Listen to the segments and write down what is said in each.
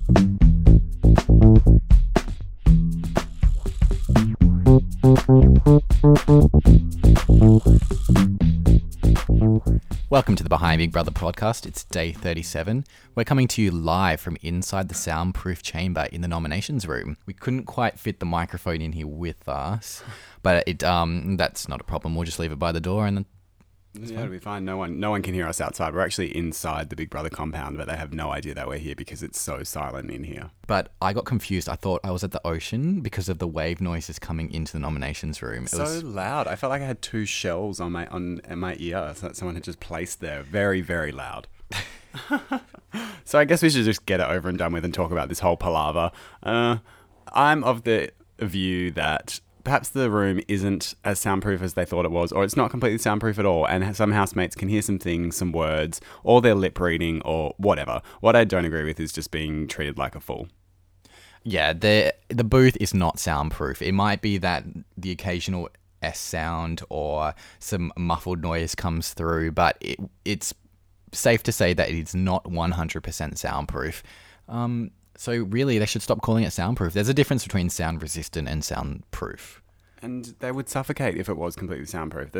Welcome to the Behind Big Brother podcast. It's day 37. We're coming to you live from inside the soundproof chamber in the nominations room. We couldn't quite fit the microphone in here with us, but that's not a problem. We'll just leave it by the door and then it'll be fine. No one can hear us outside. We're actually inside the Big Brother compound, but they have no idea that we're here because it's so silent in here. But I got confused. I thought I was at the ocean because of the wave noises coming into the nominations room. It was loud. I felt like I had two shells on my ear that someone had just placed there. Very, very loud. So I guess we should just get it over and done with and talk about this whole palaver. I'm of the view that perhaps the room isn't as soundproof as they thought it was, or it's not completely soundproof at all, and some housemates can hear some things, some words, or they're lip reading, or whatever. What I don't agree with is just being treated like a fool. Yeah, the booth is not soundproof. It might be that the occasional S sound or some muffled noise comes through, but it's safe to say that it is not 100% soundproof. So really, they should stop calling it soundproof. There's a difference between sound resistant and soundproof. And they would suffocate if it was completely soundproof.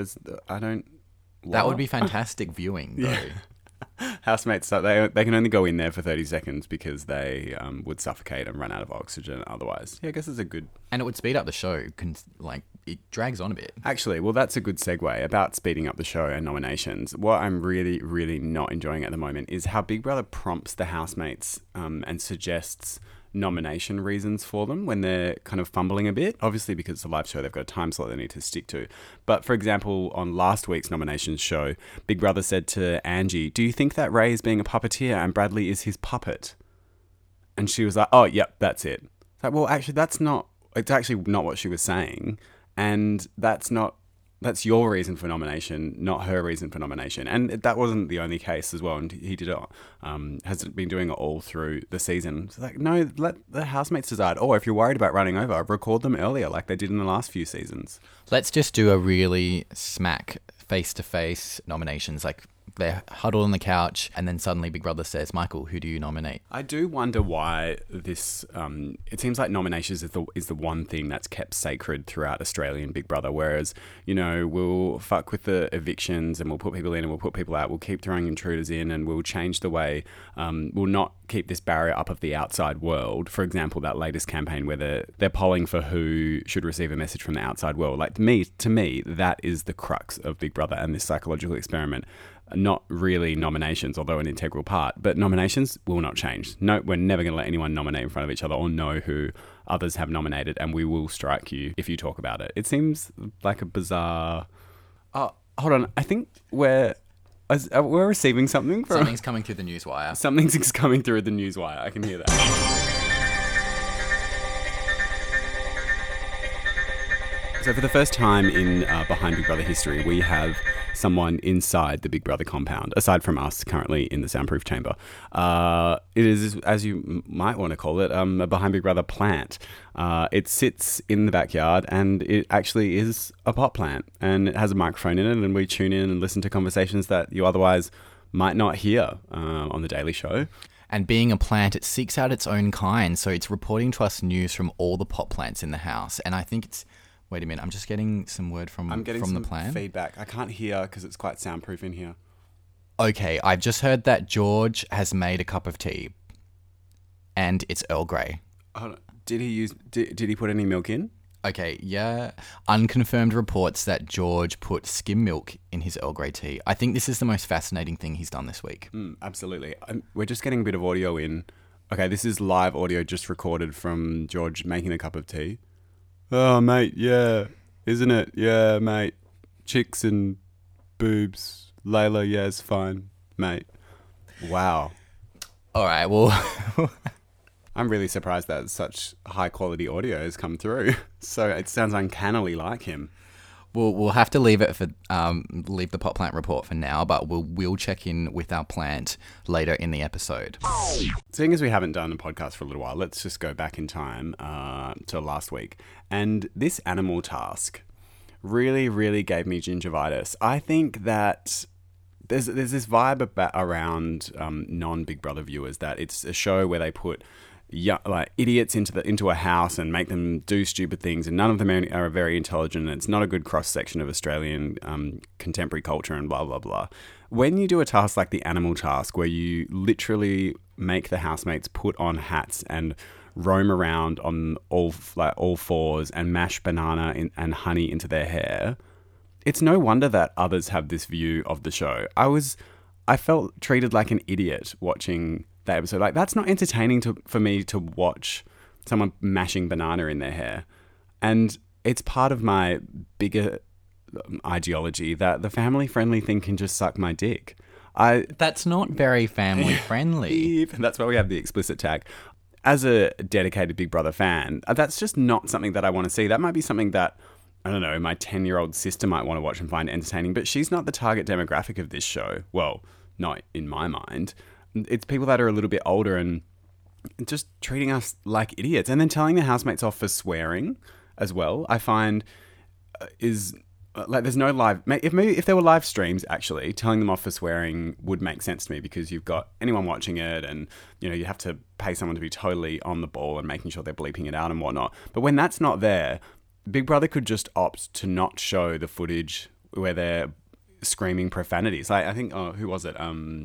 That would be fantastic viewing, though. Yeah. Housemates, they can only go in there for 30 seconds because they would suffocate and run out of oxygen otherwise. Yeah, I guess it's a good... And it would speed up the show. It drags on a bit. Actually, well, that's a good segue about speeding up the show and nominations. What I'm really, really not enjoying at the moment is how Big Brother prompts the housemates and suggests nomination reasons for them when they're kind of fumbling a bit. Obviously, because it's a live show, they've got a time slot they need to stick to. But for example, on last week's nominations show, Big Brother said to Angie, "Do you think that Ray is being a puppeteer and Bradley is his puppet?" And she was like, "Oh, yep, that's it." It's like, well, actually, it's actually not what she was saying. And that's your reason for nomination, not her reason for nomination. And that wasn't the only case as well. And he did it, has been doing it all through the season. It's like, no, let the housemates decide. Or if you're worried about running over, record them earlier like they did in the last few seasons. Let's just do a really smack face-to-face nominations. Like they're huddled on the couch and then suddenly Big Brother says, "Michael, who do you nominate?" I do wonder why this, it seems like nominations is the one thing that's kept sacred throughout Australian Big Brother, whereas, we'll fuck with the evictions and we'll put people in and we'll put people out, we'll keep throwing intruders in and we'll change the way, we'll not keep this barrier up of the outside world. For example, that latest campaign where they're polling for who should receive a message from the outside world. Like to me, that is the crux of Big Brother and this psychological experiment. Not really nominations, although an integral part, but nominations will not change. No, we're never going to let anyone nominate in front of each other or know who others have nominated, and we will strike you if you talk about it. It seems like a bizarre... Oh, hold on. I think we're receiving something. Something's coming through the newswire. Something's coming through the newswire. I can hear that. So for the first time in Behind Big Brother history, we have someone inside the Big Brother compound, aside from us currently in the soundproof chamber. It is, as you might want to call it, a Behind Big Brother plant. It sits in the backyard and it actually is a pot plant and it has a microphone in it, and we tune in and listen to conversations that you otherwise might not hear on The Daily Show. And being a plant, it seeks out its own kind, so it's reporting to us news from all the pot plants in the house. And I think it's... Wait a minute, I'm just getting some word from the plant. I'm getting some feedback. I can't hear because it's quite soundproof in here. Okay, I've just heard that George has made a cup of tea. And it's Earl Grey. Hold on. Did he put any milk in? Okay, yeah. Unconfirmed reports that George put skim milk in his Earl Grey tea. I think this is the most fascinating thing he's done this week. Absolutely. We're just getting a bit of audio in. Okay, this is live audio just recorded from George making a cup of tea. "Oh, mate, yeah, isn't it? Yeah, mate. Chicks and boobs. Layla, yeah, it's fine, mate." Wow. All right, well... I'm really surprised that such high-quality audio has come through. So it sounds uncannily like him. We'll have to leave the pot plant report for now, but we'll check in with our plant later in the episode. Seeing as we haven't done a podcast for a little while, let's just go back in time to last week. And this animal task really, really gave me gingivitis. I think that there's this vibe around non-Big Brother viewers that it's a show where they put like idiots into a house and make them do stupid things, and none of them are very intelligent, and it's not a good cross-section of Australian contemporary culture and blah, blah, blah. When you do a task like the animal task, where you literally make the housemates put on hats and roam around on all fours and mash banana and honey into their hair, it's no wonder that others have this view of the show. I felt treated like an idiot watching that episode. Like, that's not entertaining for me to watch someone mashing banana in their hair. And it's part of my bigger ideology that the family-friendly thing can just suck my dick. That's not very family-friendly. That's why we have the explicit tag. As a dedicated Big Brother fan, that's just not something that I want to see. That might be something that, I don't know, my 10-year-old sister might want to watch and find entertaining, but she's not the target demographic of this show. Well, not in my mind. It's people that are a little bit older and just treating us like idiots, and then telling the housemates off for swearing as well. I find is like, there's no live. If there were live streams, actually, telling them off for swearing would make sense to me, because you've got anyone watching it, and you have to pay someone to be totally on the ball and making sure they're bleeping it out and whatnot. But when that's not there, Big Brother could just opt to not show the footage where they're screaming profanities. Like, I think, who was it?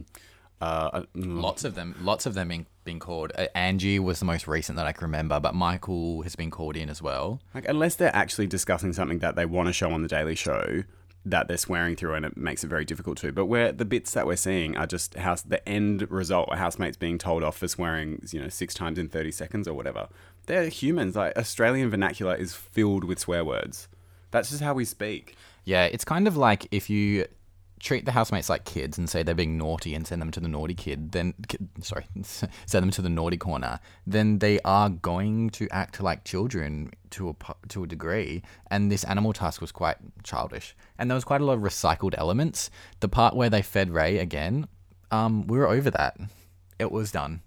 Lots of them being called. Angie was the most recent that I can remember, but Michael has been called in as well. Like, unless they're actually discussing something that they want to show on the Daily Show that they're swearing through, and it makes it very difficult to. But where the bits that we're seeing are just the end result, housemates being told off for swearing, 6 times in 30 seconds or whatever. They're humans. Like, Australian vernacular is filled with swear words. That's just how we speak. Yeah, it's kind of like if you treat the housemates like kids and say they're being naughty and send them to the naughty send them to the naughty corner, then they are going to act like children to a degree. And this animal task was quite childish, and there was quite a lot of recycled elements. The part where they fed Ray again, we were over that. It was done.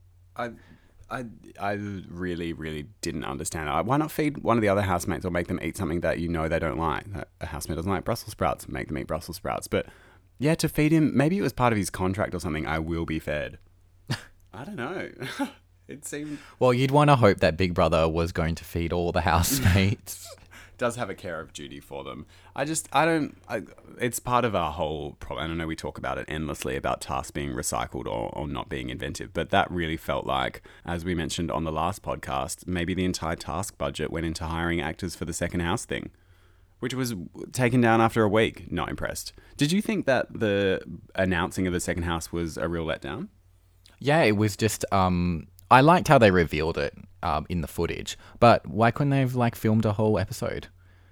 I really, really didn't understand it. Why not feed one of the other housemates, or make them eat something that they don't like? A housemate doesn't like Brussels sprouts, make them eat Brussels sprouts. But yeah, to feed him, maybe it was part of his contract or something, I will be fed. I don't know. It seemed... Well, you'd want to hope that Big Brother was going to feed all the housemates. Does have a care of duty for them. It's part of our whole problem. I know we talk about it endlessly about tasks being recycled or not being inventive, but that really felt like, as we mentioned on the last podcast, maybe the entire task budget went into hiring actors for the second house thing, which was taken down after a week. Not impressed. Did you think that the announcing of the second house was a real letdown? Yeah, it was just... I liked how they revealed it in the footage, but why couldn't they have filmed a whole episode?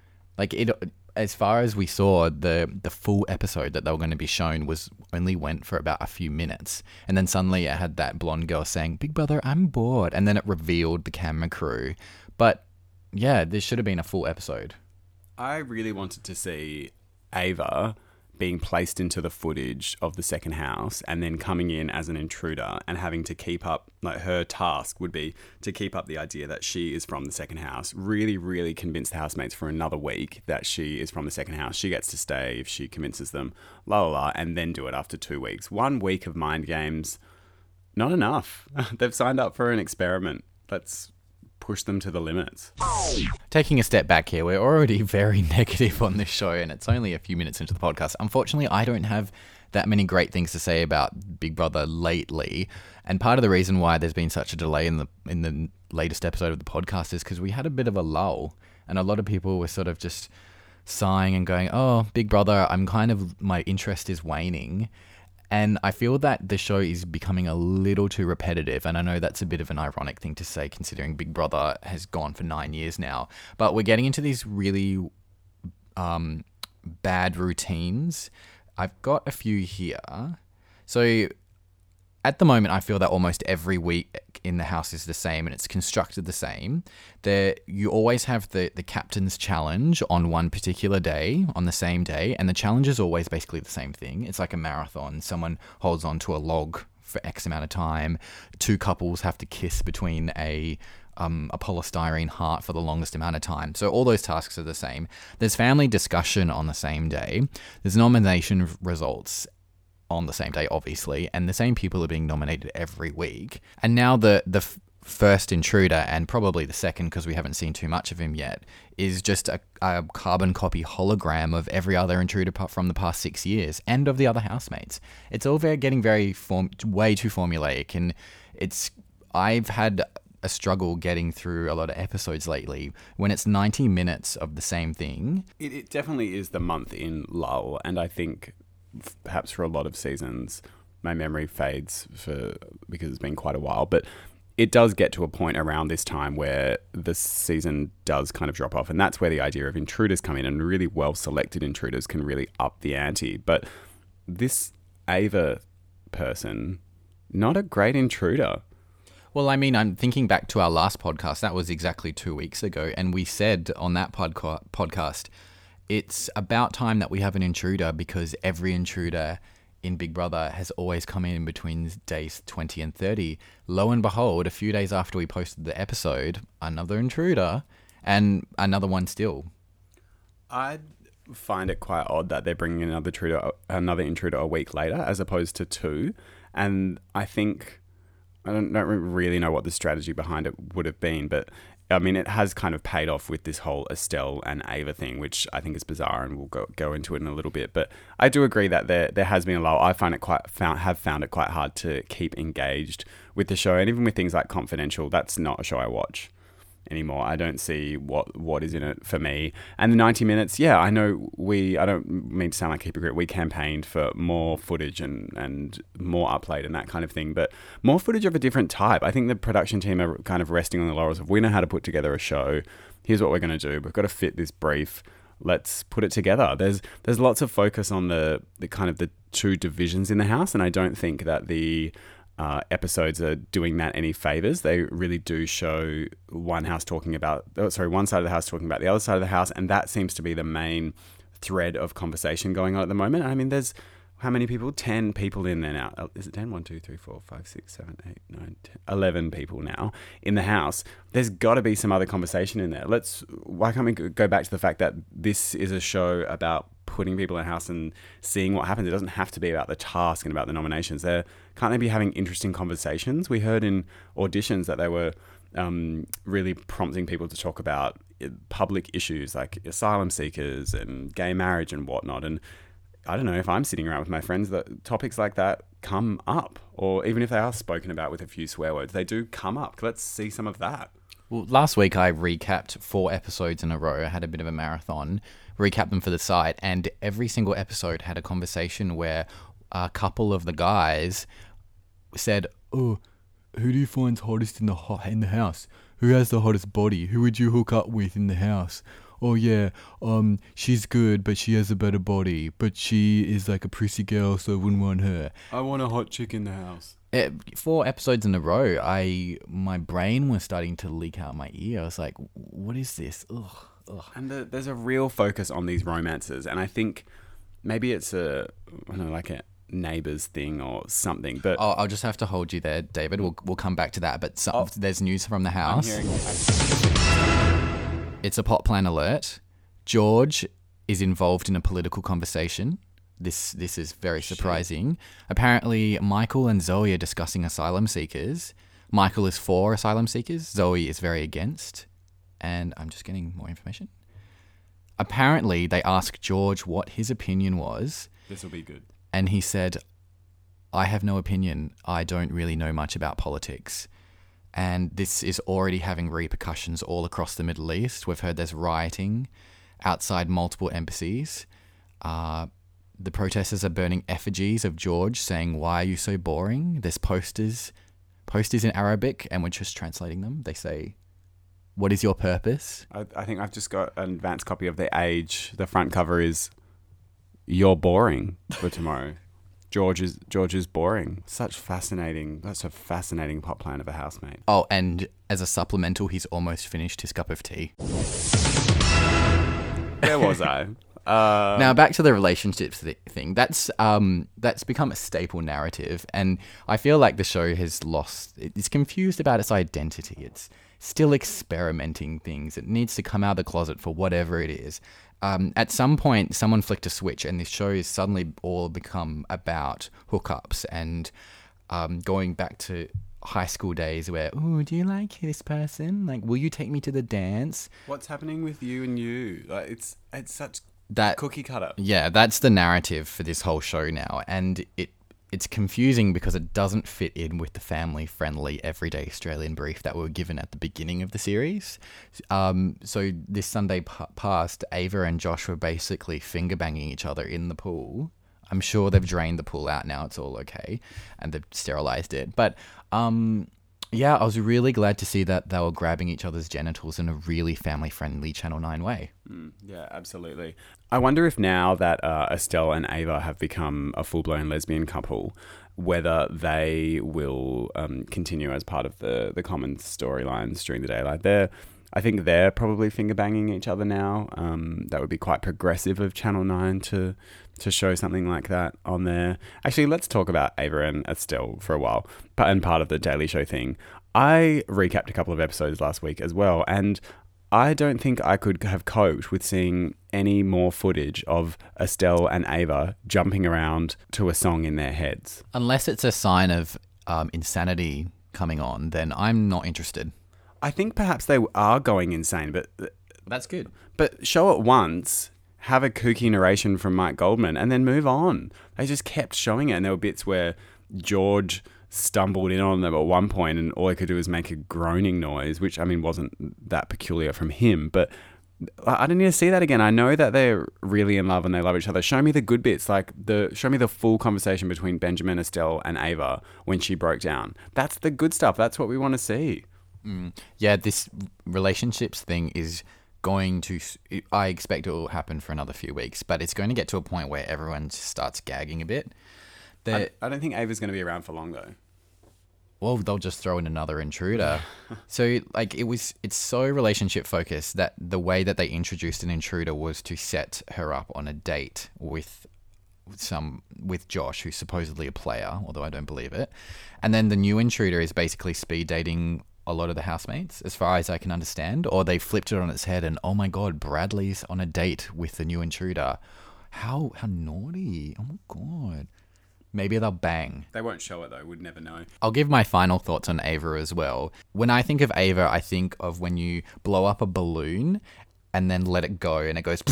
As far as we saw, the full episode that they were going to be shown only went for about a few minutes, and then suddenly it had that blonde girl saying, "Big Brother, I'm bored," and then it revealed the camera crew. But yeah, this should have been a full episode. I really wanted to see Ava being placed into the footage of the second house and then coming in as an intruder and having to keep up, her task would be to keep up the idea that she is from the second house, really, really convince the housemates for another week that she is from the second house. She gets to stay if she convinces them, and then do it after 2 weeks. 1 week of mind games, not enough. They've signed up for an experiment. Let's push them to the limits. Taking a step back here, we're already very negative on this show, and it's only a few minutes into the podcast. Unfortunately, I don't have that many great things to say about Big Brother lately, and part of the reason why there's been such a delay in the latest episode of the podcast is because we had a bit of a lull, and a lot of people were sort of just sighing and going, "Oh, Big Brother, my interest is waning." And I feel that the show is becoming a little too repetitive. And I know that's a bit of an ironic thing to say, considering Big Brother has gone for 9 years now. But we're getting into these really bad routines. I've got a few here. So at the moment, I feel that almost every week in the house is the same, and it's constructed the same. You always have the captain's challenge on one particular day, on the same day, and the challenge is always basically the same thing. It's like a marathon. Someone holds on to a log for X amount of time. 2 couples have to kiss between a polystyrene heart for the longest amount of time. So all those tasks are the same. There's family discussion on the same day. There's nomination results on the same day, obviously, and the same people are being nominated every week. And now the first intruder, and probably the second because we haven't seen too much of him yet, is just a carbon copy hologram of every other intruder from the past 6 years and of the other housemates. It's all getting way too formulaic, and I've had a struggle getting through a lot of episodes lately when it's 90 minutes of the same thing. It definitely is the month in lull, and I think perhaps for a lot of seasons my memory fades because it's been quite a while, but it does get to a point around this time where the season does kind of drop off, and that's where the idea of intruders come in, and really well selected intruders can really up the ante. But this Ava person, not a great intruder. Well, I mean, I'm thinking back to our last podcast. That was exactly 2 weeks ago, and we said on that podcast, it's about time that we have an intruder, because every intruder in Big Brother has always come in between days 20 and 30. Lo and behold, a few days after we posted the episode, another intruder, and another one still. I find it quite odd that they're bringing another intruder a week later as opposed to 2. And I think, I don't really know what the strategy behind it would have been, but I mean, it has kind of paid off with this whole Estelle and Ava thing, which I think is bizarre, and we'll go into it in a little bit. But I do agree that there has been a lull. I have found it quite hard to keep engaged with the show, and even with things like Confidential, that's not a show I watch anymore. I don't see what is in it for me. And the 90 minutes, yeah, I know I don't mean to sound like a hypocrite, we campaigned for more footage and more upload and that kind of thing, but more footage of a different type. I think the production team are kind of resting on the laurels of, we know how to put together a show. Here's what we're going to do. We've got to fit this brief. Let's put it together. There's lots of focus on the kind of the two divisions in the house, and I don't think that the episodes are doing that any favors. They really do show one side of the house talking about the other side of the house, and that seems to be the main thread of conversation going on at the moment. I mean, there's how many people? 10 people in there now. Is it 10? 1, 2, 3, 4, 5, 6, 7, 8, 9, 10, 11 people now in the house. There's got to be some other conversation in there. Why can't we go back to the fact that this is a show about putting people in a house and seeing what happens? It doesn't have to be about the task and about the nominations. Can't they be having interesting conversations? We heard in auditions that they were really prompting people to talk about public issues like asylum seekers and gay marriage and whatnot. And I don't know, if I'm sitting around with my friends, that topics like that come up, or even if they are spoken about with a few swear words, they do come up. Let's see some of that. Well, last week I recapped 4 episodes in a row. I had a bit of a marathon, recapped them for the site, and every single episode had a conversation where a couple of the guys said, "Oh, who do you find hottest in the house? Who has the hottest body? Who would you hook up with in the house? Oh yeah, she's good, but she has a better body, but she is like a prissy girl, so I wouldn't want her." I want a hot chick in the house. 4 episodes in a row, my brain was starting to leak out my ear. I was like, what is this? Ugh. And there's a real focus on these romances, and I think maybe it's like a Neighbours thing or something. But I'll just have to hold you there, David. We'll come back to that. But there's news from the house. It's a pot plan alert. George is involved in a political conversation. This is very surprising. Apparently, Michael and Zoe are discussing asylum seekers. Michael is for asylum seekers. Zoe is very against. And I'm just getting more information. Apparently, they asked George what his opinion was. This will be good. And he said, "I have no opinion. I don't really know much about politics." And this is already having repercussions all across the Middle East. We've heard there's rioting outside multiple embassies. The protesters are burning effigies of George, saying, "Why are you so boring?" There's posters in Arabic, and we're just translating them. They say, "What is your purpose?" I think I've just got an advanced copy of The Age. The front cover is, "You're boring" for tomorrow. George is boring. That's a fascinating plot plan of a housemate. Oh, and as a supplemental, he's almost finished his cup of tea. Where was I? Now back to the relationships thing. That's become a staple narrative, and I feel like the show it's confused about its identity. It's still experimenting things. It needs to come out of the closet for whatever it is. At some point, someone flicked a switch, and this show has suddenly all become about hookups and going back to high school days where, oh, do you like this person? Like, will you take me to the dance? What's happening with you and you? Like, it's such That cookie cutter. Yeah, that's the narrative for this whole show now, and it's confusing because it doesn't fit in with the family-friendly, everyday Australian brief that we were given at the beginning of the series. So this Sunday past, Ava and Josh were basically finger-banging each other in the pool. I'm sure they've drained the pool out now. It's all okay, and they've sterilized it. But yeah, I was really glad to see that they were grabbing each other's genitals in a really family-friendly Channel 9 way. Yeah, absolutely. I wonder if now that Estelle and Ava have become a full-blown lesbian couple, whether they will continue as part of the common storylines during the day. Like I think they're probably finger-banging each other now. That would be quite progressive of Channel 9 to show something like that on there. Actually, let's talk about Ava and Estelle for a while, and part of the Daily Show thing. I recapped a couple of episodes last week as well, and I don't think I could have coped with seeing any more footage of Estelle and Ava jumping around to a song in their heads. Unless it's a sign of insanity coming on, then I'm not interested. I think perhaps they are going insane, but That's good. But show it once, have a kooky narration from Mike Goldman, and then move on. They just kept showing it, and there were bits where George stumbled in on them at one point, and all he could do was make a groaning noise, which, I mean, wasn't that peculiar from him. But I didn't need to see that again. I know that they're really in love and they love each other. Show me the good bits, show me the full conversation between Benjamin, Estelle, and Ava when she broke down. That's the good stuff. That's what we want to see. Yeah, this relationships thing is going to... I expect it will happen for another few weeks, but it's going to get to a point where everyone just starts gagging a bit. I don't think Ava's going to be around for long, though. Well, they'll just throw in another intruder. So, like, it's so relationship focused that the way that they introduced an intruder was to set her up on a date with Josh, who's supposedly a player, although I don't believe it. And then the new intruder is basically speed dating a lot of the housemates, as far as I can understand. Or they flipped it on its head and, oh my God, Bradley's on a date with the new intruder. How naughty. Oh my God. Maybe they'll bang. They won't show it, though. We'd never know. I'll give my final thoughts on Ava as well. When I think of Ava, I think of when you blow up a balloon and then let it go and it goes...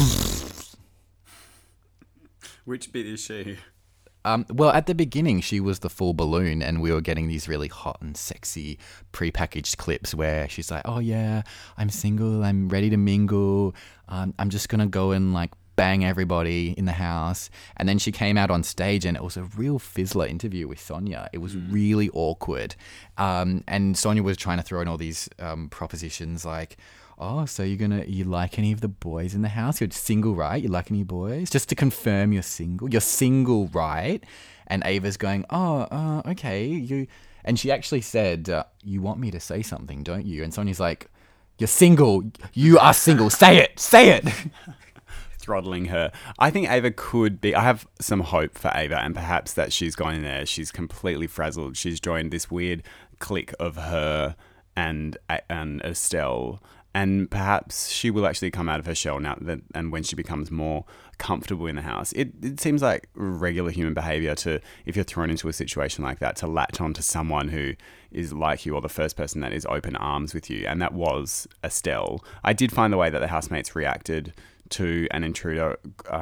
Which bit is she? Well, at the beginning, she was the full balloon, and we were getting these really hot and sexy prepackaged clips where she's like, oh yeah, I'm single, I'm ready to mingle, I'm just going to go and like bang everybody in the house. And then she came out on stage and it was a real fizzler interview with Sonia. It was really awkward. And Sonia was trying to throw in all these propositions like, oh, so you like any of the boys in the house? You're single, right? You like any boys? Just to confirm you're single. You're single, right? And Ava's going, oh, okay. And she actually said, you want me to say something, don't you? And Sonia's like, you're single. You are single. Say it. Throttling her. I think Ava could be... I have some hope for Ava, and perhaps that she's gone in there. She's completely frazzled. She's joined this weird clique of her and Estelle, and perhaps she will actually come out of her shell now and when she becomes more comfortable in the house. It seems like regular human behavior to, if you're thrown into a situation like that, to latch on to someone who is like you or the first person that is open arms with you, and that was Estelle. I did find the way that the housemates reacted to an intruder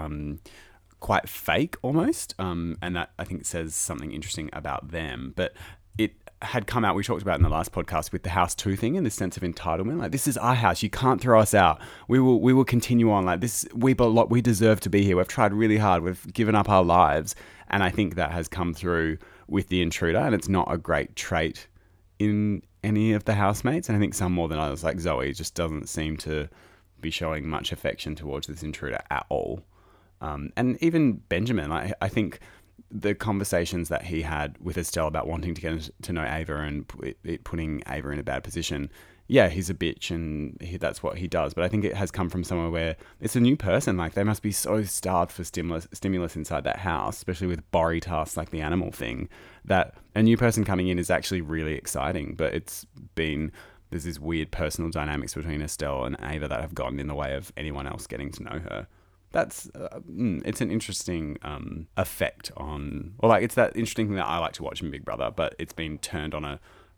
quite fake almost, and that I think says something interesting about them. But it had come out, we talked about in the last podcast, with the House 2 thing and this sense of entitlement. Like, this is our house, you can't throw us out. We will continue on. Like, this, we deserve to be here. We've tried really hard. We've given up our lives. And I think that has come through with the intruder, and it's not a great trait in any of the housemates. And I think some more than others, like Zoe, just doesn't seem to be showing much affection towards this intruder at all. And even Benjamin, I think the conversations that he had with Estelle about wanting to get to know Ava and putting Ava in a bad position, yeah, he's a bitch and that's what he does. But I think it has come from somewhere where it's a new person. Like, they must be so starved for stimulus inside that house, especially with Borry tasks like the animal thing, that a new person coming in is actually really exciting. But there's this weird personal dynamics between Estelle and Ava that have gotten in the way of anyone else getting to know her. That's it's an interesting effect on, or like, it's that interesting thing that I like to watch in Big Brother, but it's been turned on a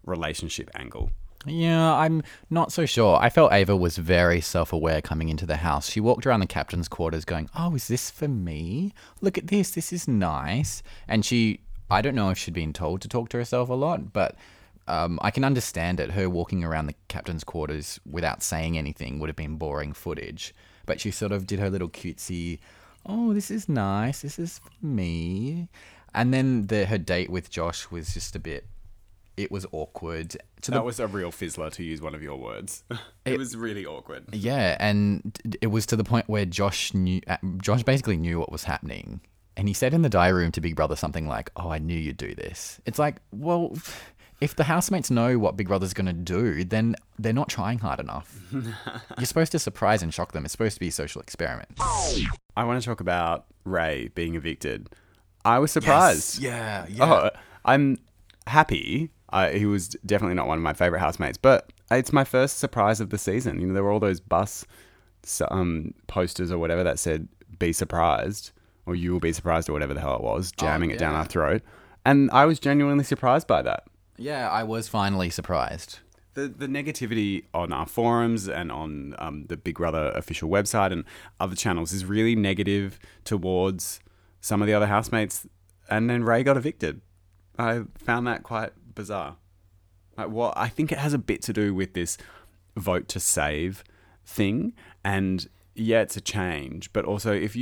relationship angle. Yeah, I'm not so sure. I felt Ava was very self-aware coming into the house. She walked around the captain's quarters going, "Oh, is this for me? Look at this. This is nice." And I don't know if she'd been told to talk to herself a lot, but I can understand it. Her walking around the captain's quarters without saying anything would have been boring footage. But she sort of did her little cutesy, "Oh, this is nice. This is for me." And then her date with Josh was just a bit... It was awkward. That was a real fizzler, to use one of your words. It was really awkward. Yeah, and it was to the point where Josh basically knew what was happening. And he said in the diary room to Big Brother something like, "Oh, I knew you'd do this." It's like, well, if the housemates know what Big Brother's going to do, then they're not trying hard enough. You're supposed to surprise and shock them. It's supposed to be a social experiment. I want to talk about Ray being evicted. I was surprised. Yes. Yeah. Oh, I'm happy. He was definitely not one of my favorite housemates, but it's my first surprise of the season. You know, there were all those bus posters or whatever that said, "Be surprised," or "You will be surprised," or whatever the hell it was, jamming it down our throat. And I was genuinely surprised by that. Yeah, I was finally surprised. The negativity on our forums and on the Big Brother official website and other channels is really negative towards some of the other housemates. And then Ray got evicted. I found that quite bizarre. Well, I think it has a bit to do with this vote to save thing. And yeah, it's a change. But also, if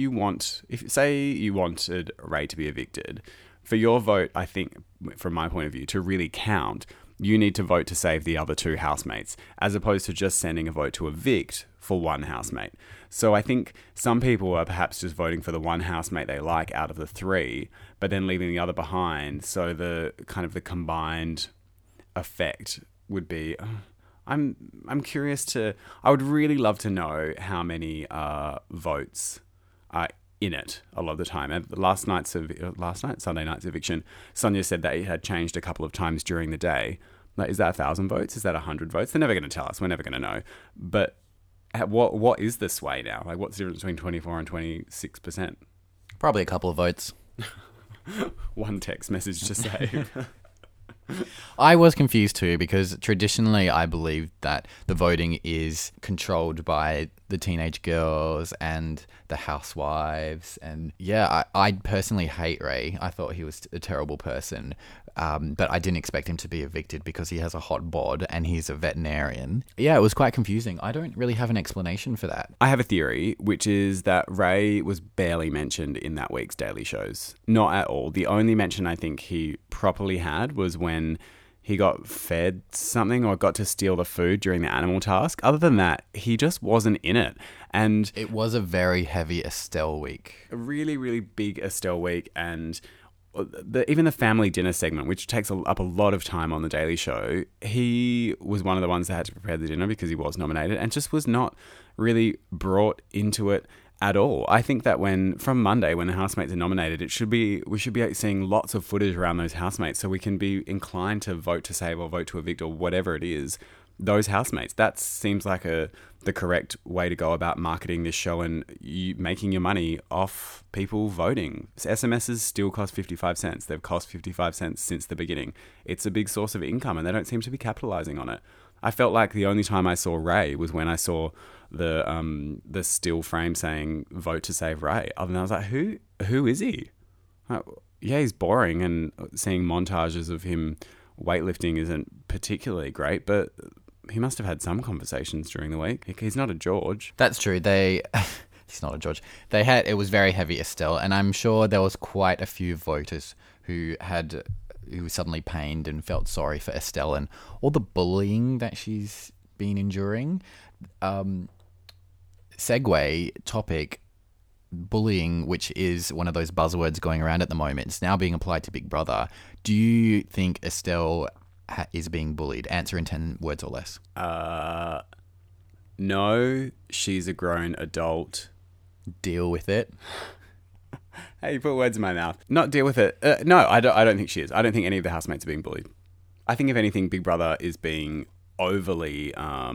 say you wanted Ray to be evicted, for your vote, I think, from my point of view, to really count, you need to vote to save the other two housemates, as opposed to just sending a vote to evict for one housemate. So I think some people are perhaps just voting for the one housemate they like out of the three, but then leaving the other behind. So the kind of the combined effect would be... I'm curious I would really love to know how many votes are in it a lot of the time. And Sunday night's eviction, Sonia said that it had changed a couple of times during the day. Like, is that 1,000 votes? Is that 100 votes? They're never going to tell us. We're never going to know. But what is the sway now? Like, what's the difference between 24 and 26%? Probably a couple of votes. One text message to save. I was confused too, because traditionally I believed that the voting is controlled by the teenage girls and the housewives. And yeah, I personally hate Ray. I thought he was a terrible person. But I didn't expect him to be evicted because he has a hot bod and he's a veterinarian. Yeah, it was quite confusing. I don't really have an explanation for that. I have a theory, which is that Ray was barely mentioned in that week's Daily Shows. Not at all. The only mention I think he properly had was when he got fed something or got to steal the food during the animal task. Other than that, he just wasn't in it. And it was a very heavy Estelle week. A really, really big Estelle week. And even the family dinner segment, which takes up a lot of time on The Daily Show, he was one of the ones that had to prepare the dinner because he was nominated and just was not really brought into it at all. I think that from Monday, when the housemates are nominated, we should be seeing lots of footage around those housemates so we can be inclined to vote to save or vote to evict or whatever it is, those housemates. That seems like the correct way to go about marketing this show and making your money off people voting. SMSs still cost 55 cents. They've cost 55 cents since the beginning. It's a big source of income and they don't seem to be capitalizing on it. I felt like the only time I saw Ray was when I saw the still frame saying "vote to save Ray." Other than that, I was like, who is he? Yeah, he's boring, and seeing montages of him weightlifting isn't particularly great, but he must have had some conversations during the week. He's not a George. That's true. He's not a George. It was very heavy Estelle, and I'm sure there was quite a few voters who suddenly pained and felt sorry for Estelle and all the bullying that she's been enduring. Segue topic, bullying, which is one of those buzzwords going around at the moment. It's now being applied to Big Brother. Do you think Estelle is being bullied? Answer in 10 words or less. No, she's a grown adult. Deal with it. Hey, you put words in my mouth. Not deal with it. No, I don't think she is. I don't think any of the housemates are being bullied. I think if anything, Big Brother is being overly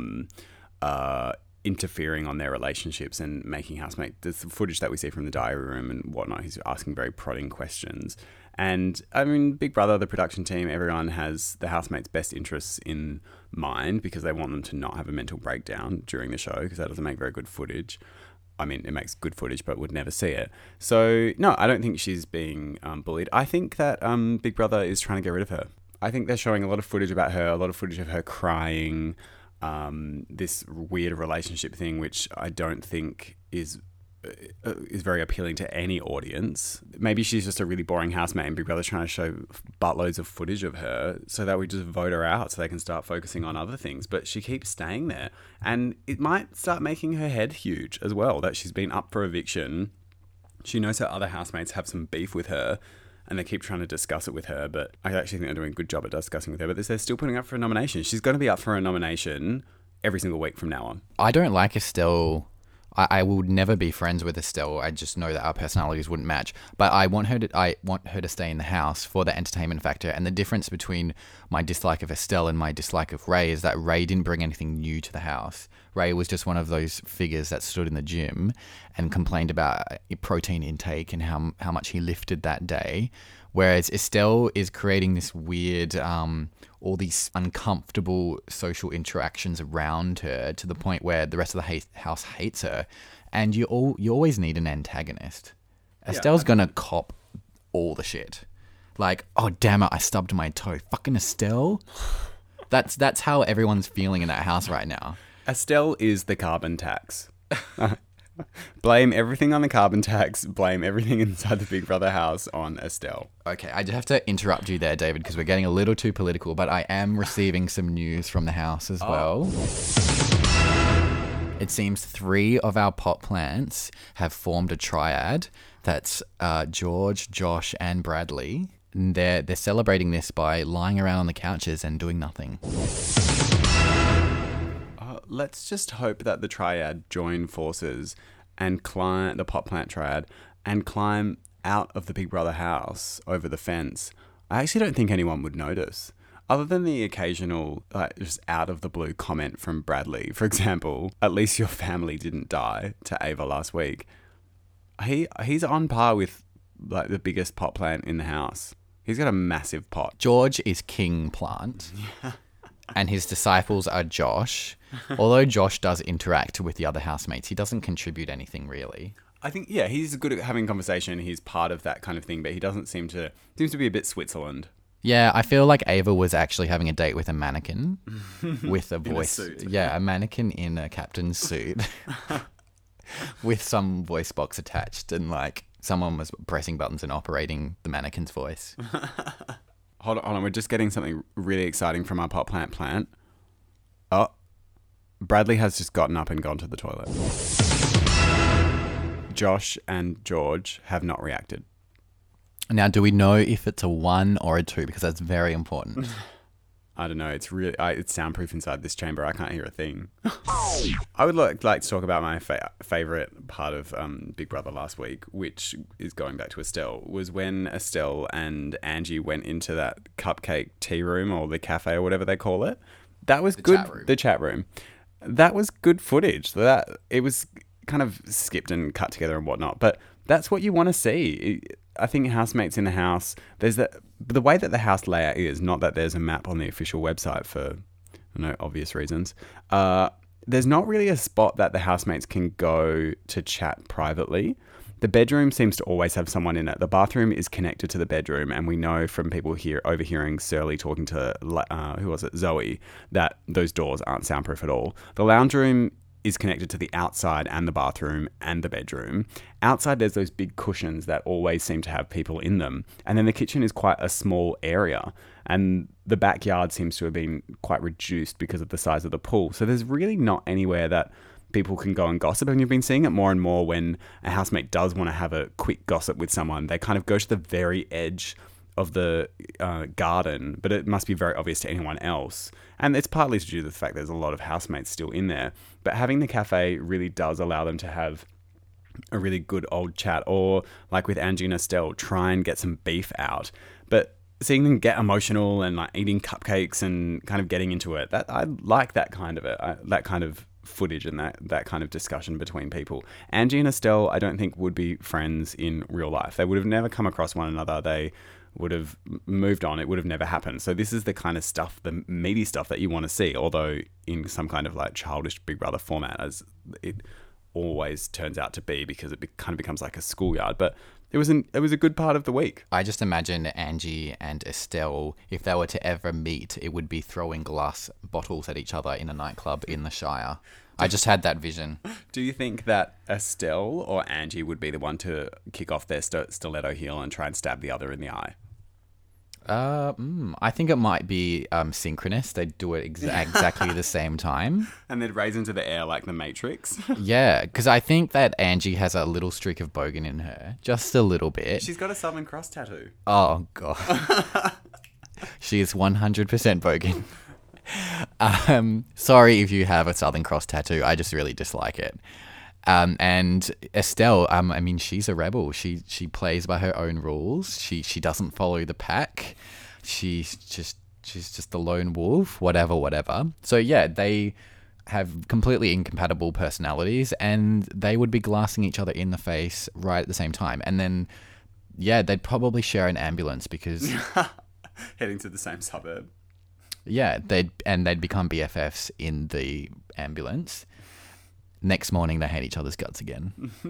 interfering on their relationships and making housemates. There's footage that we see from the diary room and whatnot. He's asking very prodding questions. And I mean, Big Brother, the production team, everyone has the housemates' best interests in mind because they want them to not have a mental breakdown during the show because that doesn't make very good footage. I mean, it makes good footage, but would never see it. So, no, I don't think she's being bullied. I think that Big Brother is trying to get rid of her. I think they're showing a lot of footage about her, a lot of footage of her crying, this weird relationship thing, which I don't think is very appealing to any audience. Maybe she's just a really boring housemate and Big Brother's trying to show buttloads of footage of her so that we just vote her out so they can start focusing on other things. But she keeps staying there. And it might start making her head huge as well, that she's been up for eviction. She knows her other housemates have some beef with her and they keep trying to discuss it with her. But I actually think they're doing a good job at discussing with her. But they're still putting up for a nomination. She's going to be up for a nomination every single week from now on. I don't like Estelle. I will never be friends with Estelle. I just know that our personalities wouldn't match. But I want her to stay in the house for the entertainment factor. And the difference between my dislike of Estelle and my dislike of Ray is that Ray didn't bring anything new to the house. Ray was just one of those figures that stood in the gym and complained about protein intake and how much he lifted that day. Whereas Estelle is creating this weird, all these uncomfortable social interactions around her to the point where the rest of the house hates her. And you always need an antagonist. Estelle's gonna cop all the shit. Like, oh damn it, I stubbed my toe. Fucking Estelle. That's how everyone's feeling in that house right now. Estelle is the carbon tax. Blame everything on the carbon tax. Blame everything inside the Big Brother house on Estelle. Okay, I just have to interrupt you there, David, because we're getting a little too political, but I am receiving some news from the house as well. It seems 3 of our pot plants have formed a triad. That's George, Josh, and Bradley. And they're celebrating this by lying around on the couches and doing nothing. Let's just hope that the triad join forces and climb the pot plant triad and climb out of the Big Brother house over the fence. I actually don't think anyone would notice. Other than the occasional, just out of the blue comment from Bradley, for example, at least your family didn't die, to Ava last week. He's on par with like the biggest pot plant in the house. He's got a massive pot. George is king plant. And his disciples are Josh. Although Josh does interact with the other housemates, he doesn't contribute anything really. I think, yeah, he's good at having conversation. He's part of that kind of thing, but he doesn't seems to be a bit Switzerland. Yeah, I feel like Ava was actually having a date with a mannequin with a voice. In a suit. Yeah, a mannequin in a captain's suit with some voice box attached, and like someone was pressing buttons and operating the mannequin's voice. Hold on, we're just getting something really exciting from our pot plant. Oh, Bradley has just gotten up and gone to the toilet. Josh and George have not reacted. Now, do we know if it's a 1 or a 2? Because that's very important. I don't know. It's really it's soundproof inside this chamber. I can't hear a thing. I would like to talk about my favorite part of Big Brother last week, which is going back to Estelle, was when Estelle and Angie went into that cupcake tea room or the cafe or whatever they call it. That was good. The chat room. That was good footage. That it was kind of skipped and cut together and whatnot, but that's what you want to see. I think housemates in the house, there's the way that the house layout is, not that there's a map on the official website for obvious reasons. There's not really a spot that the housemates can go to chat privately. The bedroom seems to always have someone in it. The bathroom is connected to the bedroom, and we know from people here overhearing Surly talking to Zoe, that those doors aren't soundproof at all. The lounge room is connected to the outside and the bathroom and the bedroom. Outside, there's those big cushions that always seem to have people in them. And then the kitchen is quite a small area. And the backyard seems to have been quite reduced because of the size of the pool. So there's really not anywhere that people can go and gossip. And you've been seeing it more and more when a housemate does want to have a quick gossip with someone. They kind of go to the very edge of the garden, but it must be very obvious to anyone else. And it's partly to do with the fact there's a lot of housemates still in there. But having the cafe really does allow them to have a really good old chat, or like with Angie and Estelle, try and get some beef out. But seeing them get emotional and like eating cupcakes and kind of getting into it, that I like that kind of that kind of footage and that kind of discussion between people. Angie and Estelle, I don't think would be friends in real life. They would have never come across one another. They would have moved on. It would have never happened. So this is the kind of stuff, the meaty stuff that you want to see, although in some kind of like childish Big Brother format, as it always turns out to be, because it kind of becomes like a schoolyard. But it was a good part of the week. I just imagine Angie and Estelle, if they were to ever meet, it would be throwing glass bottles at each other in a nightclub in the Shire. I just had that vision. Do you think that Estelle or Angie would be the one to kick off their stiletto heel and try and stab the other in the eye? I think it might be synchronous. They'd do it exactly the same time. And they'd raise into the air like the Matrix. Yeah, because I think that Angie has a little streak of bogan in her. Just a little bit. She's got a Southern Cross tattoo. Oh, God. She is 100% bogan. Sorry if you have a Southern Cross tattoo. I just really dislike it. And Estelle, I mean, she's a rebel. She plays by her own rules. She doesn't follow the pack. She's just the lone wolf, whatever. So yeah, they have completely incompatible personalities, and they would be glassing each other in the face right at the same time. And then, yeah, they'd probably share an ambulance because heading to the same suburb. Yeah, they'd become BFFs in the ambulance. Next morning, they hate each other's guts again.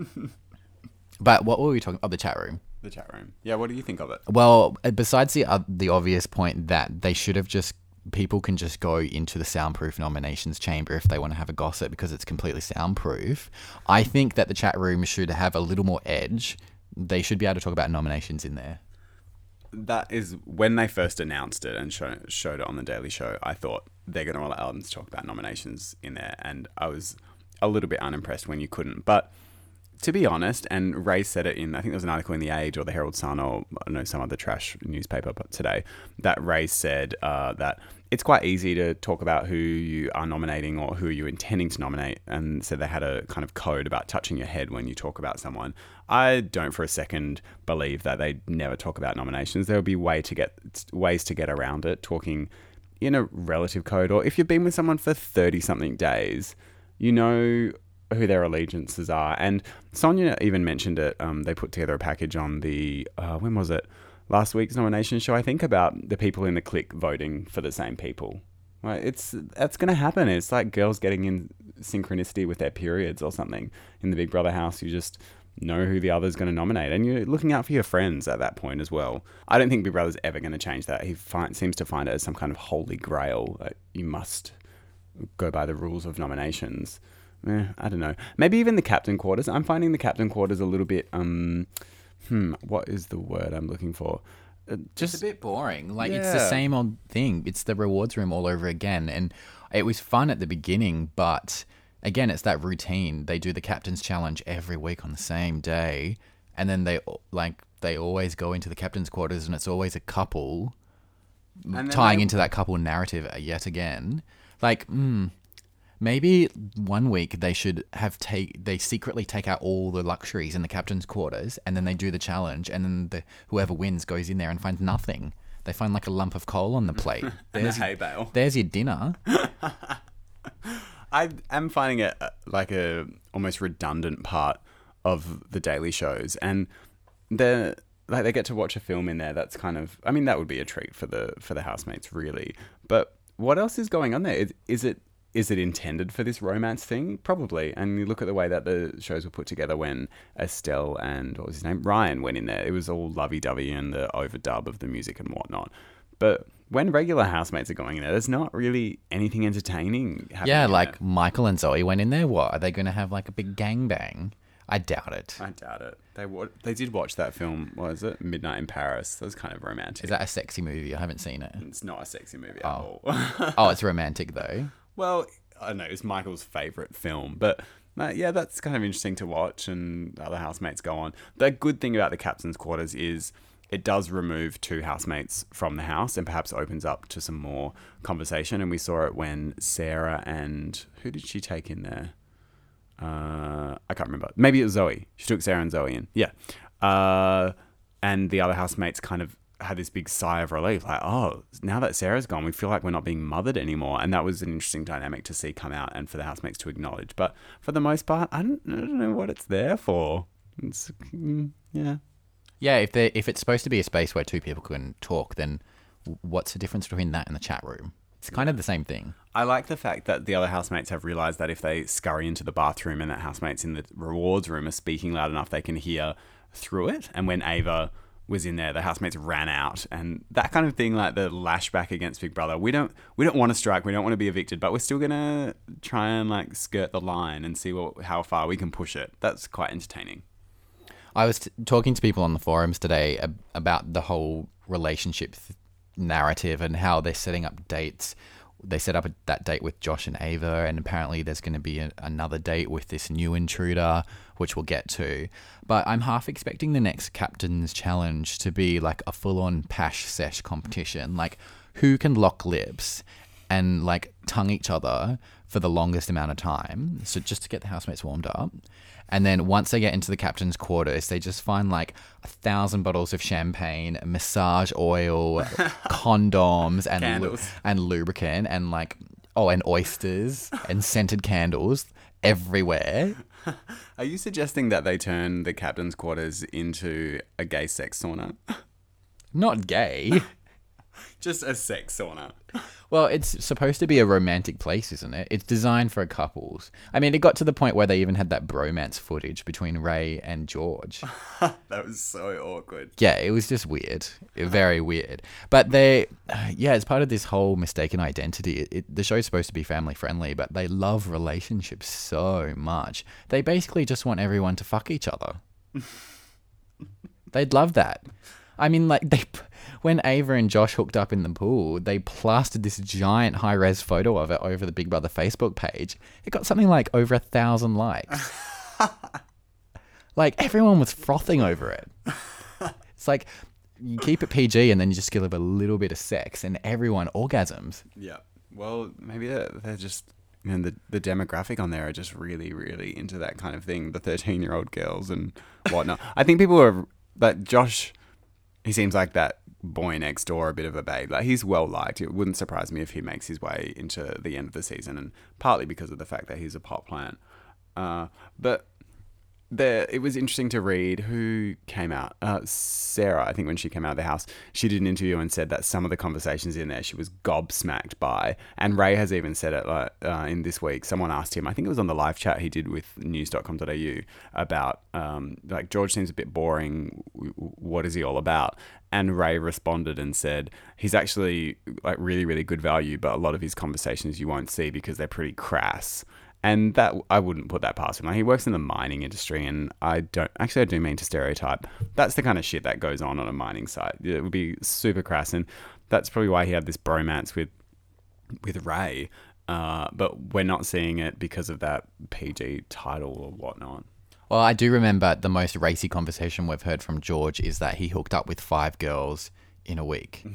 But what were we talking about? Oh, the chat room. The chat room. Yeah, what do you think of it? Well, besides the obvious point that they should have people can just go into the soundproof nominations chamber if they want to have a gossip because it's completely soundproof. I think that the chat room should have a little more edge. They should be able to talk about nominations in there. That is when they first announced it and showed it on the Daily Show. I thought they're going to allow them to talk about nominations in there, and I was a little bit unimpressed when you couldn't. But to be honest, and Ray said it in, I think there was an article in The Age or the Herald Sun or I don't know, some other trash newspaper today, that Ray said that it's quite easy to talk about who you are nominating or who you're intending to nominate, and said they had a kind of code about touching your head when you talk about someone. I don't for a second believe that they never talk about nominations. There will be ways to get around it, talking in a relative code, or if you've been with someone for 30-something days, you know who their allegiances are. And Sonia even mentioned it. They put together a package on the, when was it? Last week's nomination show, I think, about the people in the clique voting for the same people. Right? That's going to happen. It's like girls getting in synchronicity with their periods or something. In the Big Brother house, you just know who the other's going to nominate, and you're looking out for your friends at that point as well. I don't think Big Brother's ever going to change that. He seems to find it as some kind of holy grail. You must go by the rules of nominations. I don't know. Maybe even the captain quarters. I'm finding the captain quarters a little bit, what is the word I'm looking for? Just a bit boring. Like, it's the same old thing. It's the rewards room all over again. And it was fun at the beginning, but again, it's that routine. They do the captain's challenge every week on the same day. And then they always go into the captain's quarters, and it's always a couple tying into that couple narrative yet again. Like, maybe one week they should they secretly take out all the luxuries in the captain's quarters, and then they do the challenge, and then whoever wins goes in there and finds nothing. They find like a lump of coal on the plate. There's a hay bale. There's your dinner. I am finding it like a almost redundant part of the daily shows, and they get to watch a film in there. That's kind of, I mean, that would be a treat for the housemates, really. But what else is going on there? Is it intended for this romance thing? Probably. And you look at the way that the shows were put together when Estelle and, what was his name? Ryan went in there. It was all lovey-dovey and the overdub of the music and whatnot. But when regular housemates are going in there, there's not really anything entertaining happening. Yeah, like Michael and Zoe went in there. What? Are they going to have like a big gangbang? I doubt it. They did watch that film, what is it? Midnight in Paris. That was kind of romantic. Is that a sexy movie? I haven't seen it. It's not a sexy movie at all. Oh, it's romantic though. Well, I don't know, it's Michael's favourite film, but yeah, that's kind of interesting to watch, and other housemates go on. The good thing about the captain's quarters is it does remove two housemates from the house and perhaps opens up to some more conversation, and we saw it when Sarah and, who did she take in there? I can't remember. Maybe it was Zoe. She took Sarah and Zoe in. Yeah. And the other housemates kind of had this big sigh of relief, like, oh, now that Sarah's gone, we feel like we're not being mothered anymore. And that was an interesting dynamic to see come out and for the housemates to acknowledge. But for the most part, I don't know what it's there for. It's, yeah. Yeah, if it's supposed to be a space where two people can talk, then what's the difference between that and the chat room? It's kind of the same thing. I like the fact that the other housemates have realised that if they scurry into the bathroom and that housemates in the rewards room are speaking loud enough, they can hear through it. And when Ava was in there, the housemates ran out, and that kind of thing, like the lashback against Big Brother. We don't want to strike, we don't want to be evicted, but we're still gonna try and like skirt the line and see how far we can push it. That's quite entertaining. I was talking to people on the forums today about the whole relationship narrative and how they're setting up dates. They set up that date with Josh and Ava, and apparently there's going to be another date with this new intruder, which we'll get to. But I'm half expecting the next Captain's Challenge to be like a full-on pash sesh competition. Like, who can lock lips and like tongue each other for the longest amount of time. So just to get the housemates warmed up. And then once they get into the captain's quarters, they just find like 1,000 bottles of champagne, massage oil, condoms, and lubricant, and like and oysters and scented candles everywhere. Are you suggesting that they turn the captain's quarters into a gay sex sauna? Not gay. Just a sex sauna. Well, it's supposed to be a romantic place, isn't it? It's designed for couples. I mean, it got to the point where they even had that bromance footage between Ray and George. That was so awkward. Yeah, it was just weird. Very weird. But it's part of this whole mistaken identity. The show's supposed to be family friendly, but they love relationships so much. They basically just want everyone to fuck each other. They'd love that. I mean, like, when Ava and Josh hooked up in the pool, they plastered this giant high-res photo of it over the Big Brother Facebook page. It got something like over 1,000 likes. Like, everyone was frothing over it. It's like, you keep it PG and then you just give it a little bit of sex and everyone orgasms. Yeah. Well, maybe they're just... the demographic on there are just really, really into that kind of thing. The 13-year-old girls and whatnot. I think people are... Like, Josh... He seems like that boy next door, a bit of a babe. Like, he's well liked. It wouldn't surprise me if he makes his way into the end of the season, and partly because of the fact that he's a pot plant. But it was interesting to read who came out. Sarah, I think, when she came out of the house, she did an interview and said that some of the conversations in there she was gobsmacked by. And Ray has even said it in this week. Someone asked him, I think it was on the live chat he did with news.com.au, about like, George seems a bit boring. What is he all about? And Ray responded and said he's actually like really, really good value, but a lot of his conversations you won't see because they're pretty crass. And that, I wouldn't put that past him. Like, he works in the mining industry, and I do mean to stereotype. That's the kind of shit that goes on a mining site. It would be super crass, and that's probably why he had this bromance with Ray. But we're not seeing it because of that PG title or whatnot. Well, I do remember the most racy conversation we've heard from George is that he hooked up with 5 girls in a week.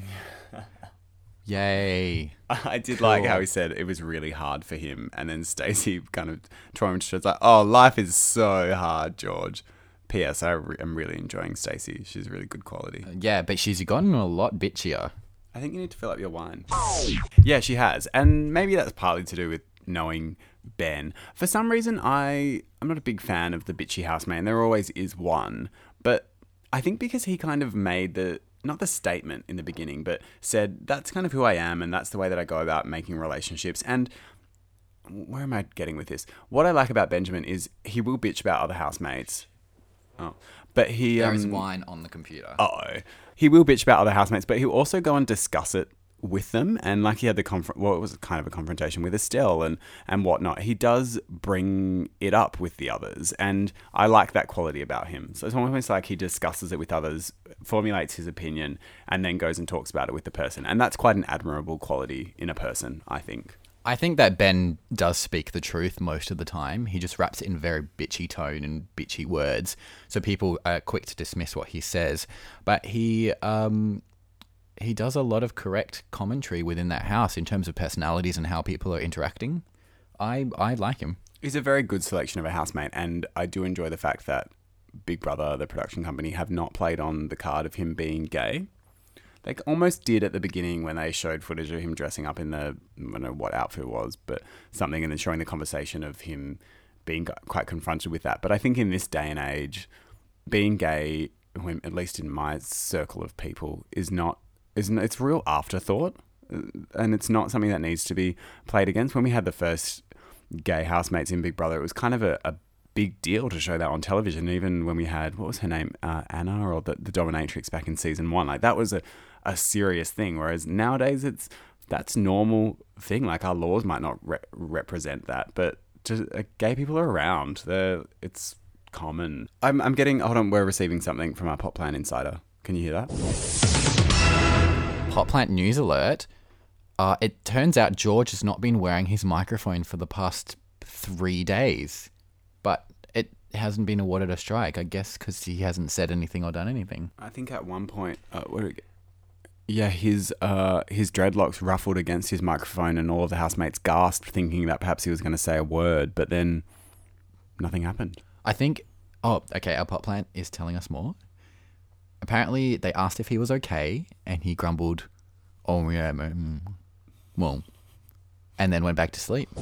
Yay. I did like how he said it was really hard for him. And then Stacey kind of tore him to shreds, like, oh, life is so hard, George. P.S. I'm really enjoying Stacey. She's really good quality. Yeah, but she's gotten a lot bitchier. I think you need to fill up your wine. Yeah, she has. And maybe that's partly to do with knowing Ben. For some reason, I'm not a big fan of the bitchy housemate. There always is one. But I think because he kind of made not the statement in the beginning, but said, that's kind of who I am, and that's the way that I go about making relationships. And where am I getting with this? What I like about Benjamin is he will bitch about other housemates. Oh, but there is wine on the computer. He will bitch about other housemates, but he'll also go and discuss it with them. And like, he had it was kind of a confrontation with Estelle and whatnot. He does bring it up with the others, and I like that quality about him. So it's almost like he discusses it with others, formulates his opinion, and then goes and talks about it with the person. And that's quite an admirable quality in a person, I think. I think that Ben does speak the truth most of the time. He just wraps it in very bitchy tone and bitchy words, so people are quick to dismiss what he says. But he does a lot of correct commentary within that house in terms of personalities and how people are interacting. I like him. He's a very good selection of a housemate, and I do enjoy the fact that Big Brother, the production company, have not played on the card of him being gay. They almost did at the beginning when they showed footage of him dressing up in I don't know what outfit it was, but something, and then showing the conversation of him being quite confronted with that. But I think in this day and age, being gay at least in my circle of people, isn't it's real afterthought, and it's not something that needs to be played against. When we had the first gay housemates in Big Brother, it was kind of a big deal to show that on television. Even when we had, what was her name, Anna, or the dominatrix back in season 1, like that was a serious thing. Whereas nowadays that's normal thing. Like our laws might not represent that, but gay people are around. It's common. I'm getting, hold on, we're receiving something from our Pop Plant Insider. Can you hear that? Pop Plant news alert. It turns out George has not been wearing his microphone for the past 3 days, but it hasn't been awarded a strike, I guess, because he hasn't said anything or done anything. I think at one point, his dreadlocks ruffled against his microphone, and all of the housemates gasped, thinking that perhaps he was going to say a word, but then nothing happened. I think, our Pop Plant is telling us more. Apparently, they asked if he was okay, and he grumbled, "Oh yeah, well," and then went back to sleep.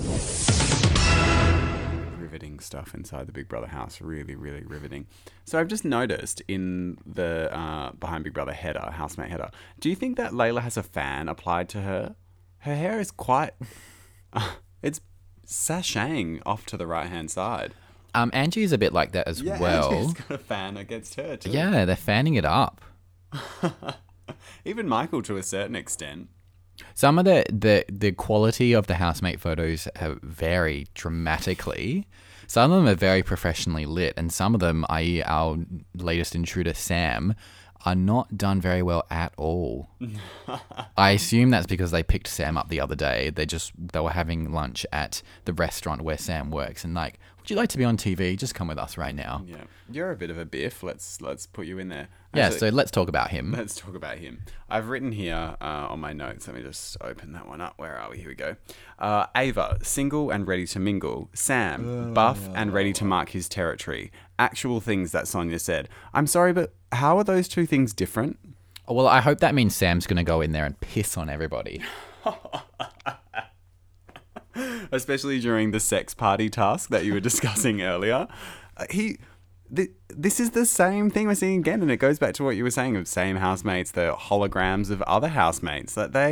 Riveting stuff inside the Big Brother house. Really, really riveting. So I've just noticed in the Behind Big Brother header, housemate header, do you think that Layla has a fan applied to her? Her hair is quite... it's sashaying off to the right-hand side. Angie's a bit like that as well. Angie's got a fan against her too. Yeah, they're fanning it up. Even Michael to a certain extent. Some of the quality of the housemate photos have varied dramatically. Some of them are very professionally lit, and some of them, i.e. our latest intruder, Sam, are not done very well at all. I assume that's because they picked Sam up the other day. They were having lunch at the restaurant where Sam works, and like, would you like to be on TV? Just come with us right now. Yeah, you're a bit of a biff. Let's put you in there. Yeah, so let's talk about him. Let's talk about him. I've written here on my notes. Let me just open that one up. Where are we? Here we go. Ava, single and ready to mingle. Sam, buff and ready to mark his territory. Actual things that Sonia said. I'm sorry, but how are those two things different? Well, I hope that means Sam's going to go in there and piss on everybody. Especially during the sex party task that you were discussing earlier. This is the same thing we're seeing again, and it goes back to what you were saying of same housemates, the holograms of other housemates.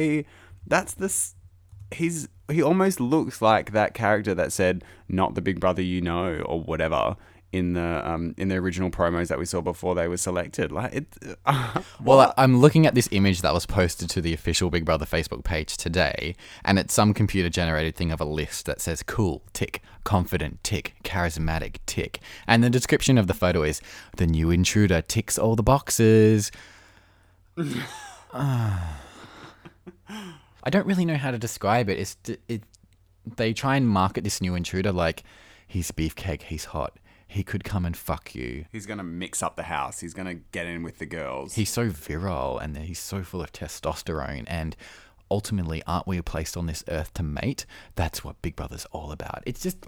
He almost looks like that character that said, "Not the Big Brother you know," or whatever, in the original promos that we saw before they were selected. Like it. Well, I'm looking at this image that was posted to the official Big Brother Facebook page today, and it's some computer-generated thing of a list that says cool, tick, confident, tick, charismatic, tick. And the description of the photo is, the new intruder ticks all the boxes. I don't really know how to describe it. They try and market this new intruder like, he's beefcake, he's hot. He could come and fuck you. He's going to mix up the house. He's going to get in with the girls. He's so virile, and he's so full of testosterone, and ultimately, aren't we placed on this earth to mate? That's what Big Brother's all about. It's just,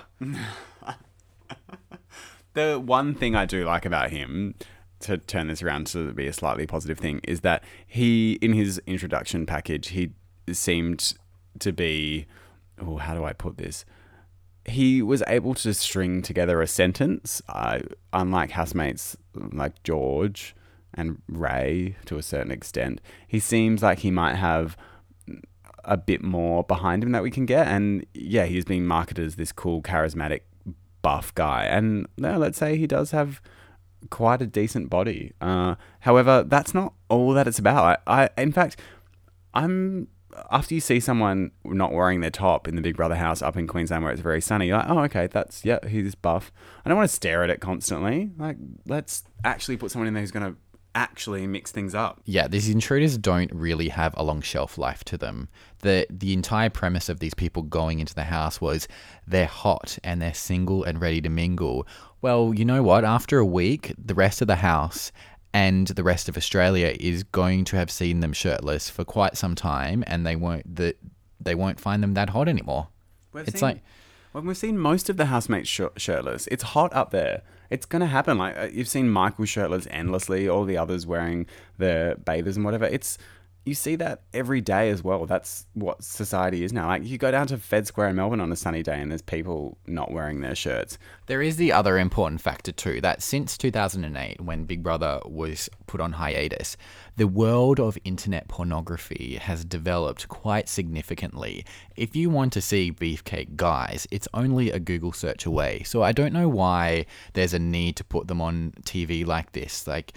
The one thing I do like about him, to turn this around to be a slightly positive thing, is that he, in his introduction package, he seemed to be, how do I put this? He was able to string together a sentence, unlike housemates like George and Ray to a certain extent. He seems like he might have a bit more behind him that we can get. And yeah, he's being marketed as this cool, charismatic, buff guy. And let's say he does have quite a decent body. However, that's not all that it's about. In fact, after you see someone not wearing their top in the Big Brother house up in Queensland where it's very sunny, you're like, oh, okay, he's buff. I don't want to stare at it constantly. Like, let's actually put someone in there who's going to actually mix things up. Yeah, these intruders don't really have a long shelf life to them. The entire premise of these people going into the house was they're hot and they're single and ready to mingle. Well, you know what? After a week, the rest of the house and the rest of Australia is going to have seen them shirtless for quite some time, and they won't find them that hot anymore. We've seen most of the housemates shirtless. It's hot up there. It's going to happen. Like you've seen Michael shirtless endlessly, all the others wearing their bathers and whatever. you see that every day as well. That's what society is now. Like, you go down to Fed Square in Melbourne on a sunny day and there's people not wearing their shirts. There is the other important factor too, that since 2008, when Big Brother was put on hiatus, the world of internet pornography has developed quite significantly. If you want to see Beefcake Guys, it's only a Google search away. So I don't know why there's a need to put them on TV like this. Like,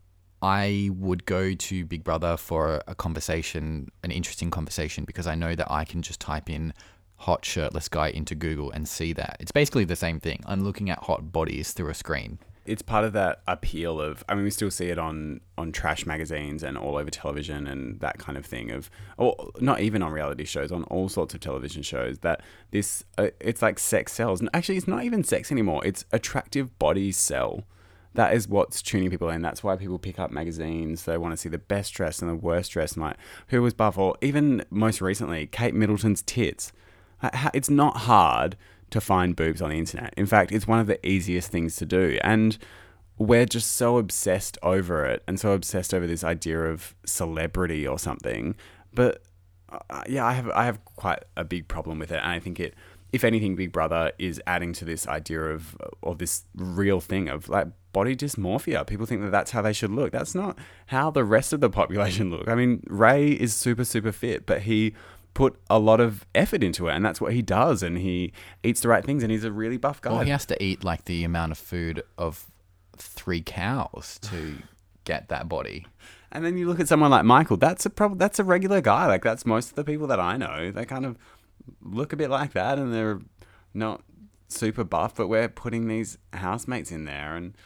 I would go to Big Brother for a conversation, an interesting conversation, because I know that I can just type in hot shirtless guy into Google and see that. It's basically the same thing. I'm looking at hot bodies through a screen. It's part of that appeal of, I mean, we still see it on trash magazines and all over television and that kind of thing of, or not even on reality shows, on all sorts of television shows, that this, it's like sex sells. And actually, it's not even sex anymore. It's attractive bodies sell. That is what's tuning people in. That's why people pick up magazines. They want to see the best dressed and the worst dressed, and like who was buff, or even most recently, Kate Middleton's tits. It's not hard to find boobs on the internet. In fact, it's one of the easiest things to do. And we're just so obsessed over it, and so obsessed over this idea of celebrity or something. But yeah, I have quite a big problem with it, and I think it, if anything, Big Brother is adding to this idea of this real thing of like body dysmorphia. People think that that's how they should look. That's not how the rest of the population look. I mean, Ray is super, super fit, but he put a lot of effort into it, and that's what he does, and he eats the right things, and he's a really buff guy. Well, he has to eat like the amount of food of 3 cows to get that body. And then you look at someone like Michael. That's a regular guy. Like, that's most of the people that I know. They kind of look a bit like that, and they're not super buff, but we're putting these housemates in there, and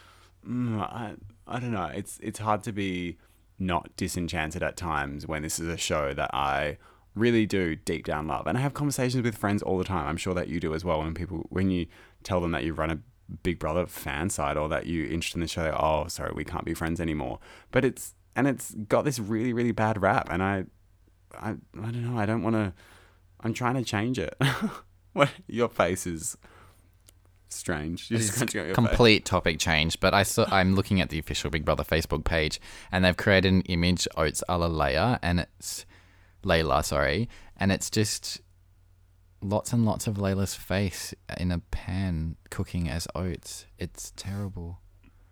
I don't know. It's hard to be not disenchanted at times when this is a show that I really do deep down love. And I have conversations with friends all the time. I'm sure that you do as well. When you tell them that you run a Big Brother fan site, or that you're interested in the show, oh, sorry, we can't be friends anymore. But it's got this really, really bad rap, and I don't know. I don't want to. I'm trying to change it. What, your face is strange. You're just your complete face. Topic change, but I'm looking at the official Big Brother Facebook page, and they've created an image oats a la Layla, and it's Layla, sorry, and it's just lots and lots of Layla's face in a pan cooking as oats. It's terrible.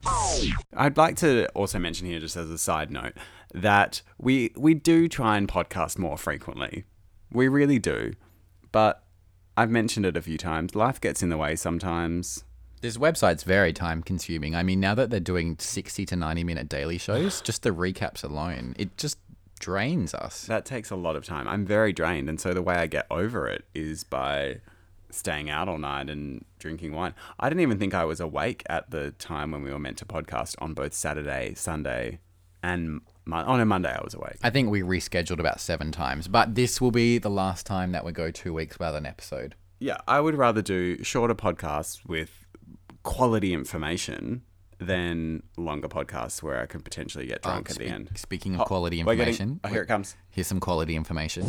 I'd like to also mention here, just as a side note, that we do try and podcast more frequently. We really do. But I've mentioned it a few times. Life gets in the way sometimes. This website's very time consuming. I mean, now that they're doing 60 to 90 minute daily shows, just the recaps alone, it just drains us. That takes a lot of time. I'm very drained. And so the way I get over it is by staying out all night and drinking wine. I didn't even think I was awake at the time when we were meant to podcast on both Saturday, Sunday, and on a Monday I was awake. I think we rescheduled about 7 times, but this will be the last time that we go 2 weeks without an episode. Yeah, I would rather do shorter podcasts with quality information than longer podcasts where I could potentially get drunk at the end. Speaking of quality information. Here it comes. Here's some quality information.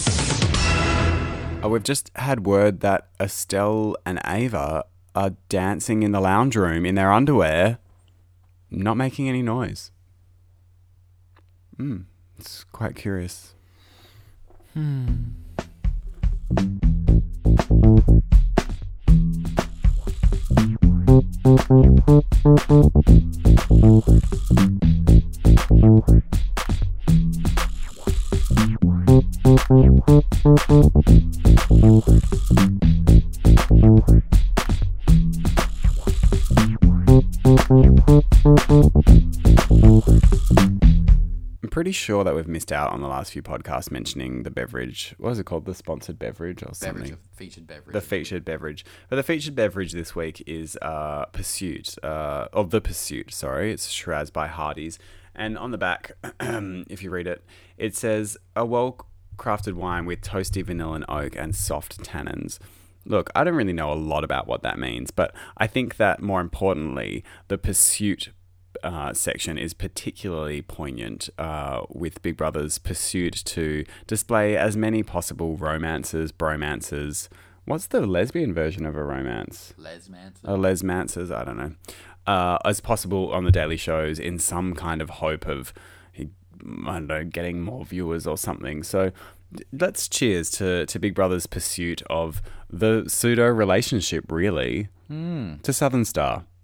We've just had word that Estelle and Ava are dancing in the lounge room in their underwear, not making any noise. It's quite curious. I'm pretty sure that we've missed out on the last few podcasts mentioning the beverage. What is it called? The sponsored beverage or something? Featured beverage. The featured beverage. But the featured beverage this week is Pursuit. The Pursuit, sorry. It's Shiraz by Hardy's. And on the back, if you read it, it says, a well-crafted wine with toasty vanilla and oak and soft tannins. Look, I don't really know a lot about what that means, but I think that more importantly, the Pursuit section is particularly poignant with Big Brother's pursuit to display as many possible romances, bromances. What's the lesbian version of a romance? Lesmances, I don't know. As possible on the daily shows in some kind of hope of I don't know, getting more viewers or something. So let's cheers to Big Brother's pursuit of the pseudo relationship, really, to Southern Star.